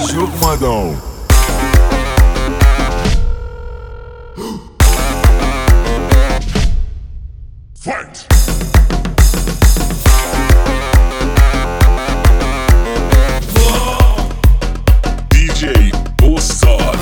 شوق مدام Fight! DJ Ustad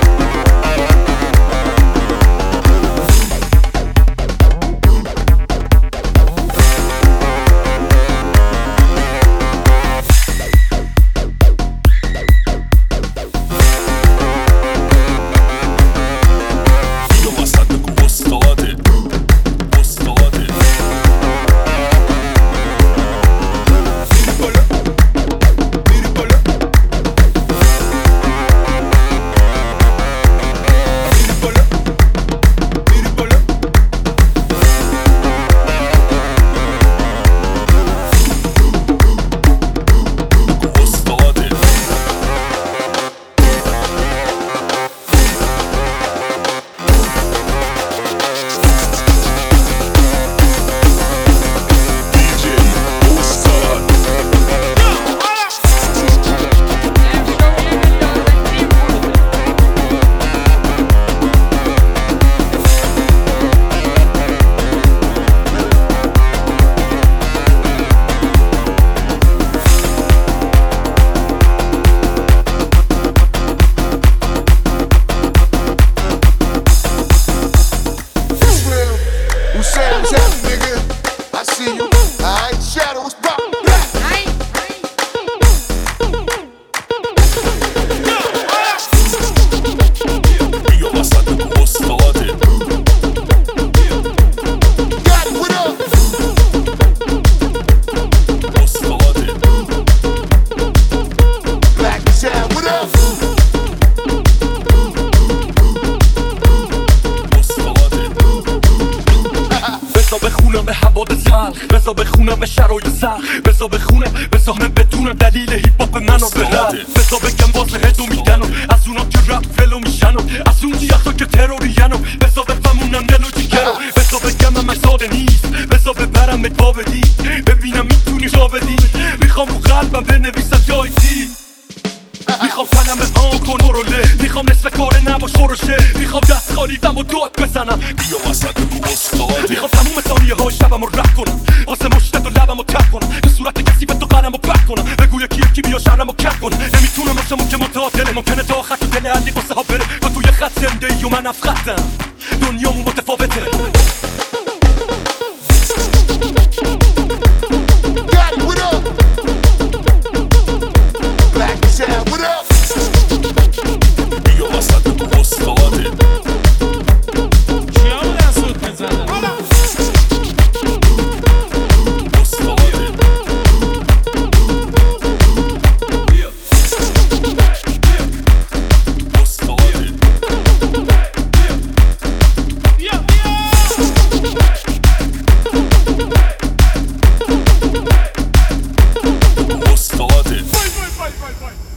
بزا بخونم به شرایط سخت بزا بخونم بزا همه بدونم دلیل هیپ هاپ منو برم بزا بگم واسه هدو میگنم از اونا که رپ فلو میشنم از اون یختا که تروریانم بزا بفهمونم دلو جیگرم بزا بگم همش ساده نیست بزا ببرم به پا بدی ببینم میتونی را بدی میخوام رو قلبم بنویسم جای دی میخوام فنم آن کن روله میخوام نصف کار نباش خورشه میخوام دست خالیدم و داد بزنم بیا وسط بگو استاد میخوام تموم ثانیه های شبم رو رد کنم واسه مشتت و لبم رو تب کنم به صورت کسی به تو قلم رو بد کنم بگو یکی بیا شهرم رو کپ کنم نمیتونم باشم که متعادله ممکنه تا خط و دل علی واسه ها بره تو توی خط زنده ای و من افخطم دنیامون متفاوته Fight!